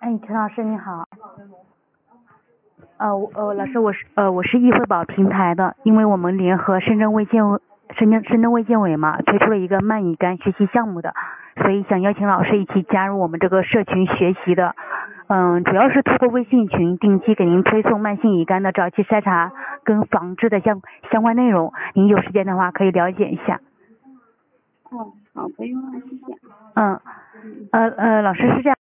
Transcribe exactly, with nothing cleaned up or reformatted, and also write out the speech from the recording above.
哎，陈老师你好。呃，我呃，老师，我是呃，我是易惠宝平台的，因为我们联合深圳卫健委、深圳深圳卫健委嘛，推出了一个慢乙肝学习项目的，所以想邀请老师一起加入我们这个社群学习的。嗯，主要是通过微信群定期给您推送慢性乙肝的早期筛查跟防治的相相关内容，您有时间的话可以了解一下。 哦，好，不用了，谢谢。 嗯，呃呃，老师是这样。